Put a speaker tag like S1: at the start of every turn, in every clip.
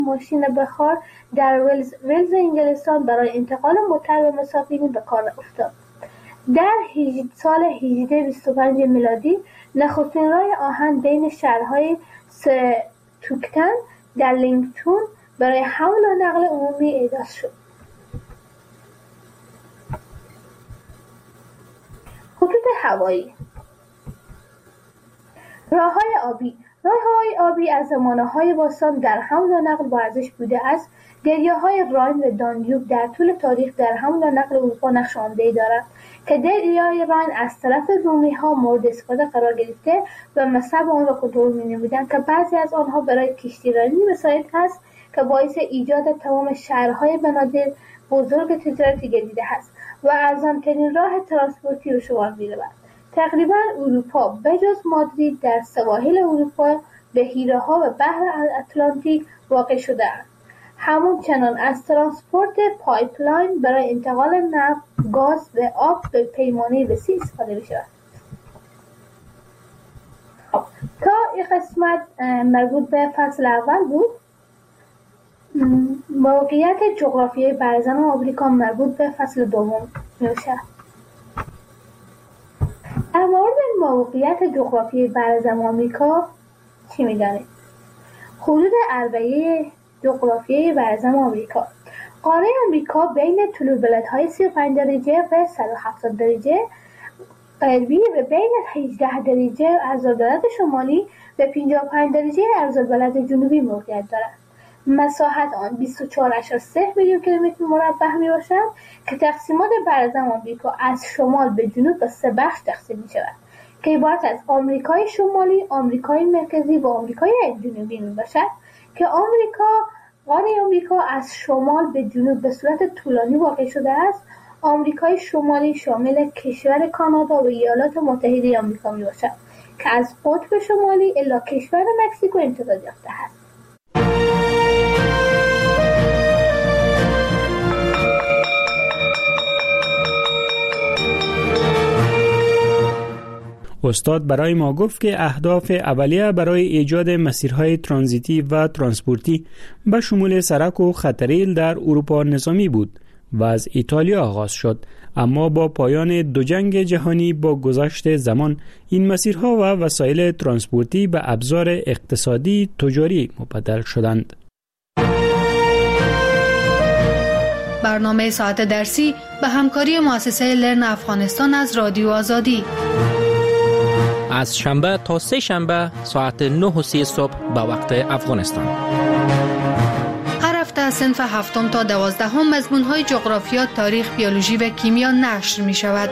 S1: ماشین بخار در ولز انگلستان برای انتقال موتر و مسافرین به کار افتاد. در سال 1825 میلادی نخستین راه آهن بین شهرهای ستوکتن در لینکتون برای حمل و نقل عمومی احداث شد. خطوط هوایی. راههای آبی از زمانه‌های باستان در حمل و نقل با ارزش بوده است. دریاهای راین و دانیوب در طول تاریخ در حمل و نقل اروپا نقش عمده‌ای دارند که دریای راین از طرف رومی‌ها مورد استفاده قرار گرفته و مصرف آن را کنترل می‌نمودند که بعضی از آنها برای کشتیرانی مساعد است که باعث ایجاد تمام شهرهای بنادر بزرگ تجارتی گردیده است و ارزان‌ترین راه ترانسپورتی به شمار می‌رود. تقریباً اروپا بجز مادرید در سواحل اروپا بحیره‌ها و بحر اطلانتیک واقع شده است. همچنان از ترانسپورت پایپلاین برای انتقال نفت، گاز و آب به پیمانه وسیع استفاده می‌شود. تا این قسمت مربوط به فصل اول بود. موقعیت جغرافیایی برزن آمریکا مربوط به فصل دوم میشه. در مورد موقعیت جغرافیایی برزن آمریکا چی می‌دانید؟ حدود اربعه جغرافیایی برزن آمریکا. قاره آمریکا بین طول بلندهای 35 درجه و 170 درجه غربی و بین 18 درجه عرض‌البلد شمالی و 55 درجه عرض‌البلد جنوبی موقعیت دارد. مساحت آن 24.3 میلیون کیلومتر مربع می باشد که تقسیمات برزن آمریکا از شمال به جنوب به 3 بخش تقسیم می شود که عبارت از آمریکای شمالی، آمریکای مرکزی و آمریکای جنوبی می باشد که قاره آمریکا از شمال به جنوب به صورت طولانی واقع شده است. آمریکای شمالی شامل کشور کانادا و ایالات متحده آمریکا می باشد که از قطب شمالی الی کشور مکزیکو امتداد یافته است.
S2: استاد برای ما گفت که اهداف اولیه برای ایجاد مسیرهای ترانزیتی و ترانسپورتی به شمول سرک و خطریل در اروپا نظامی بود و از ایتالیا آغاز شد، اما با پایان دو جنگ جهانی با گذشت زمان این مسیرها و وسایل ترانسپورتی به ابزار اقتصادی تجاری مبدل شدند.
S3: برنامه ساعت درسی به همکاری مؤسسه لرن افغانستان از رادیو آزادی
S4: از شنبه تا سه شنبه ساعت 9:30 صبح به وقت افغانستان.
S3: هر هفته از صنف 7 تا 12 مضمون‌های جغرافیا، تاریخ، بیولوژی و کیمیا نشر می شود.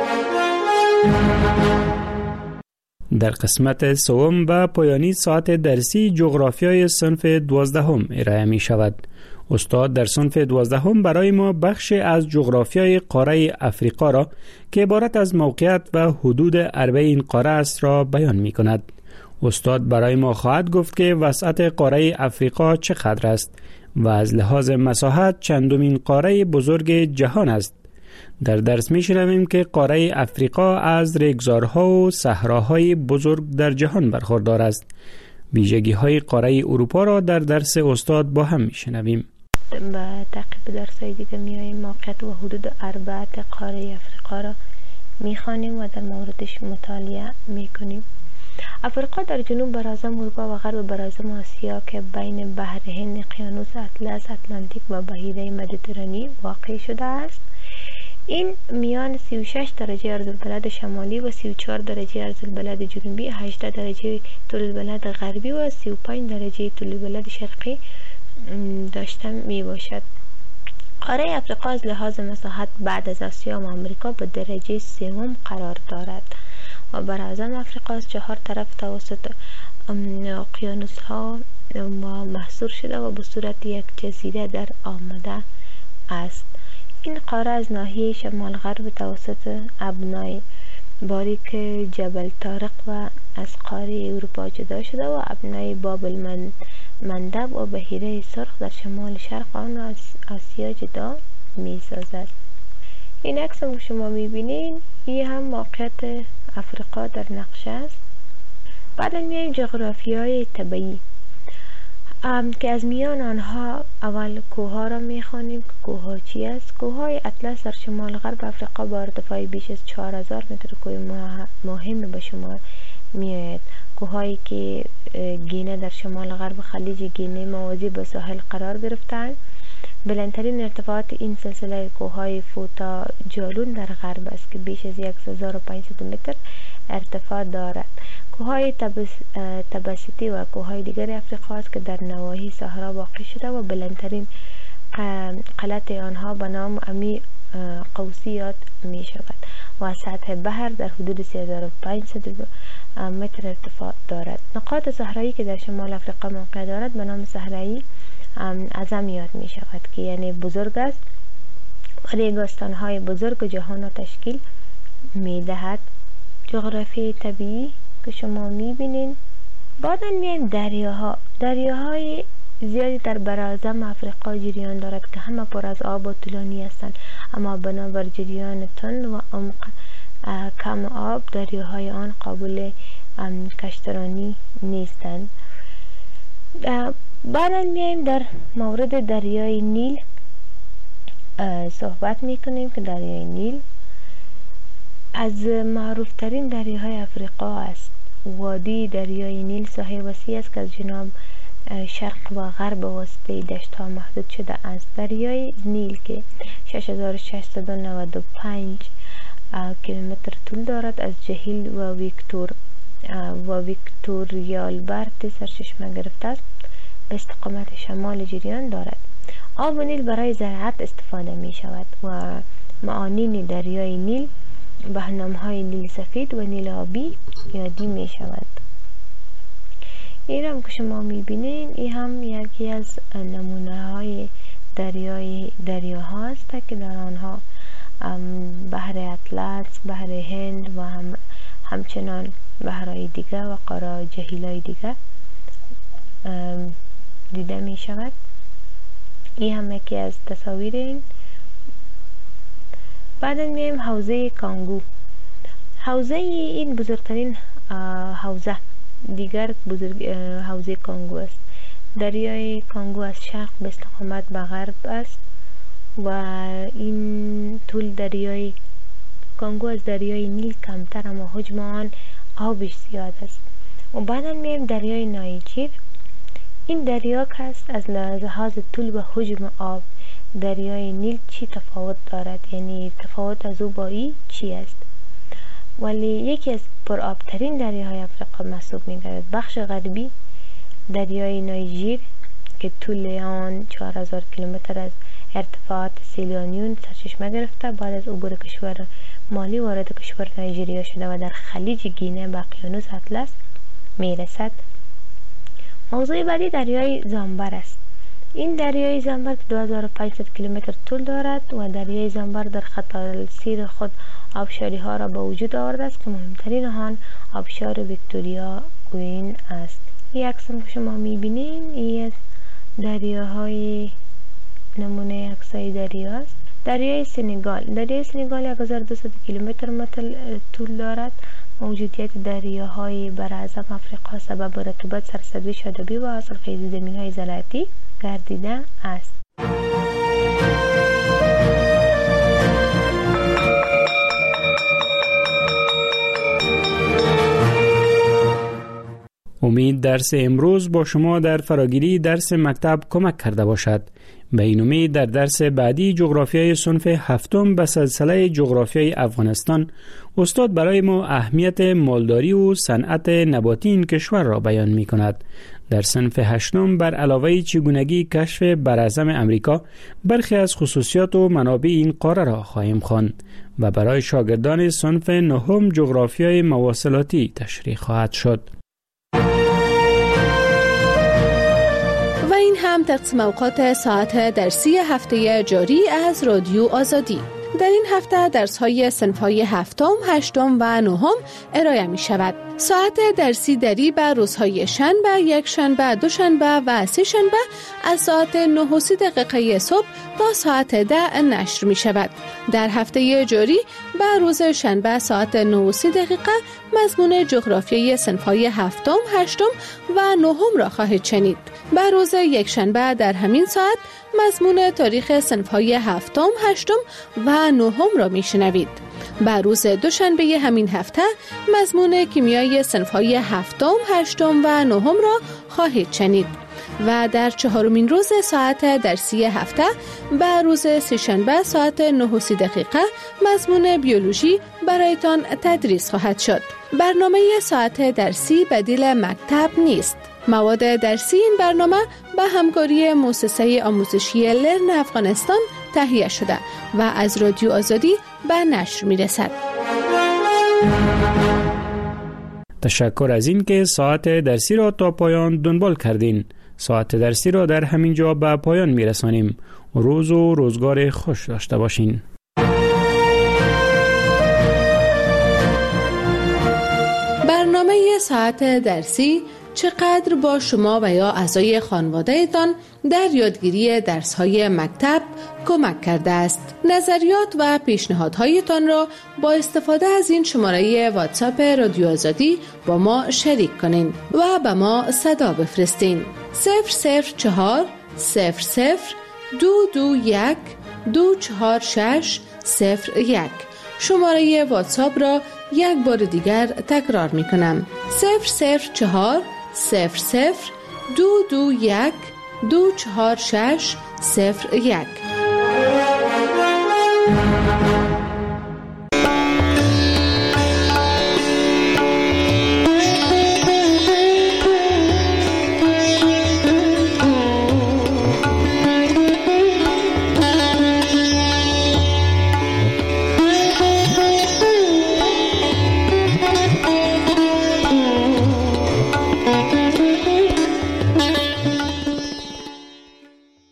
S2: در قسمت سوم و پایانی ساعت درسی جغرافیای صنف 12 ارائه می شود. استاد در صنف 12 برای ما بخش از جغرافیای قاره افریقا را که عبارت از موقعیت و حدود عربه این قاره است را بیان می کند. استاد برای ما خواهد گفت که وسعت قاره افریقا چقدر است و از لحاظ مساحت چندمین قاره بزرگ جهان است. در درس می شنویم که قاره افریقا از ریگزارها و صحراهای بزرگ در جهان برخوردار است. ویژگی های قاره اروپا را در درس استاد با هم می شنویم.
S5: با تعقیب درس‌های دیگه میاییم موقعیت و حدود اربعه قاره افریقا را میخوانیم و در موردش مطالعه میکنیم. افریقا در جنوب براعظم اروپا و غرب براعظم آسیا که بین بحر هند، اقیانوس اطلس، اتلانتیک و بحیره مدیترانی واقع شده است. این میان 36 درجه عرض‌البلد شمالی و 34 درجه عرض‌البلد جنوبی، 18 درجه طول‌البلد غربی و 35 درجه طول‌البلد شرقی داشته می باشد. قاره افریقا از لحاظ مساحت بعد از آسیا و آمریکا به درجه سوم قرار دارد و براعظم افریقا از 4 طرف توسط اقیانوس ها محصور شده و به صورت یک جزیره در آمده است. این قاره از ناحیه شمال غرب توسط ابنای باریک جبل طارق و از قاره اروپا جدا شده و ابنای بابل مندب و بحیره سرخ در شمال شرق آن از آسیا جدا می سازد. این عکس هم شما می بینید، این هم موقعیت افریقا در نقشه است. بعد میایم جغرافیای طبیعی. که از میان آنها اول کوه‌ها را می‌خوانیم که کوه‌ها چی است. کوه‌های اطلس در شمال غرب افریقا با ارتفاع بیش از 4000 متر کوه مهم به شمار می‌آید. کوه‌هایی که گینه در شمال غرب خلیج گینه موازی به ساحل قرار گرفته‌اند. بلندترین ارتفاعات این سلسله کوه‌های فوتا جالون در غرب است که بیش از 1500 متر ارتفاع دارد. کوه‌های تبسیتی و کوه‌های دیگر افریقا است که در نواحی صحرا واقع شده و بلندترین قلت آنها به نام امی قوسی یاد می شود و از سطح بحر در حدود 3500 متر ارتفاع دارد. نقاط صحرایی که در شمال افریقا موقع دارد به نام صحرایی اعظم یاد می شود که یعنی بزرگ است و ریگستان‌های بزرگ جهان را تشکیل می دهد. جغرافی طبیعی که شما می بینین. بعدا میایم دریاهای زیادی در براعظم افریقا جریان دارد که همه پر از آب و طولانی هستند، اما بنابر جریان تند و عمق کم آب دریاهای آن قابل کشترانی نیستند. بعدا میایم در مورد دریای نیل صحبت میکنیم که دریای نیل از معروف ترین دریاهای افریقا است. وادی دریای نیل ساحه وسیع است که از جنوب شرق و غرب واسطه دشت‌ها محدود شده است. دریای نیل که 6695 کیلومتر طول دارد از جهیل و ویکتوریالبرت سرچشمه گرفته است به استقامت شمال جریان دارد. آب نیل برای زراعت استفاده می شود و معانین دریای نیل به نام‌های نیل سفید و نیل آبی یادی می شود. این هم که شما می بینین این هم یکی از نمونه های دریاها است که در آنها بحر اطلس، بحر هند و همچنان بحرهای دیگر و قاره جهیل‌های دیگر دیده می شود. این هم یکی از تصاویر این. بعد میایم حوزه کانگو. حوزه این بزرگترین حوزه دیگر حوزه کانگو است. دریای کانگو از شرق به استقامت به غرب است و این طول دریای کانگو از دریای نیل کمتر اما حجم آن آبش زیاد است. و بعدا میایم دریای نایجر. این دریا که است از لحاظ طول و حجم آب دریای نیل چی تفاوت دارد، یعنی تفاوت از او با این چی است؟ ولی یکی از پرآبترین دریاهای افریقا محسوب می‌گردد. بخش غربی دریای نایجر که طول آن 4000 کیلومتر از ارتفاعات سیلیانیون سرچشمه گرفته بعد از عبور کشور مالی وارد کشور نایجریا شده و در خلیج گینه به اقیانوس اطلس میرسد. موضوع بعدی دریای زامبر است. این دریای زامبر که 2500 کیلومتر طول دارد و دریای زامبر در خط السیر خود آبشاری ها را به وجود آورده است که مهمترین آن آبشار ویکتوریا کوین است. این عکس که شما میبینین این دریاهای نمونه عکسای دریا است. دریای سنگال 1200 کیلومتر طول دارد. موجودیت دریاهای براعظم افریقا سبب رطوبت، سرسبزی شادابی و حاصلخیزی زمین‌های زراعتی گردیده است.
S2: امید درس امروز با شما در فراگیری درس مکتب کمک کرده باشد. به این امید در درس بعدی جغرافیای صنف هفتم به سلسله جغرافیای افغانستان استاد برای ما اهمیت مالداری و صنعت نباتی این کشور را بیان می کند. در صنف هشتم بر علاوه چگونگی کشف براعظم امریکا برخی از خصوصیات و منابع این قاره را خواهیم خواند و برای شاگردان صنف نهم جغرافیای مواصلاتی تشریح خواهد شد.
S6: و این هم تقسیم اوقات ساعت درسی هفته جاری از رادیو آزادی. در این هفته درس‌های صنف‌های هفتم، هشتم و نهم ارائه می شود. ساعت درسی دری به روزهای شنبه، یک شنبه، دوشنبه و سه شنبه از ساعت 9:30 صبح تا ساعت 10 نشر می شود. در هفته جاری به روز شنبه ساعت 9:30 مضمون جغرافیای صنف‌های هفتم، هشتم و نهم را خواهید شنید. بر روز یکشنبه در همین ساعت مضمون تاریخ صنف‌های هفتم، هشتم و نهم را میشنوید. بر روز دوشنبه همین هفته مضمون کیمیای صنف‌های هفتم، هشتم و نهم را خواهید شنید و در چهارمین روز ساعت درسی هفته بر روز سه‌شنبه ساعت 9:30 مضمون بیولوژی برایتان تدریس خواهد شد. برنامه ساعت درسی بدیل مکتب نیست. مواد درسی این برنامه به همکاری مؤسسه آموزشی لرن افغانستان تهیه شده و از رادیو آزادی به نشر می‌رسد.
S2: تشکر از این که ساعت درسی را تا پایان دنبال کردین. ساعت درسی را در همین جا به پایان می‌رسانیم. روز و روزگار خوش داشته باشین.
S6: برنامه ساعت درسی چقدر با شما و یا اعضای خانواده‌تان در یادگیری درس‌های مکتب کمک کرده است. نظریات و پیشنهادهایتان را با استفاده از این شماره واتساپ رادیو آزادی با ما شریک کنین و به ما صدا بفرستین. 004 00 221 246 01. شماره واتساپ را یک بار دیگر تکرار می کنم. 004 00 221 246 01.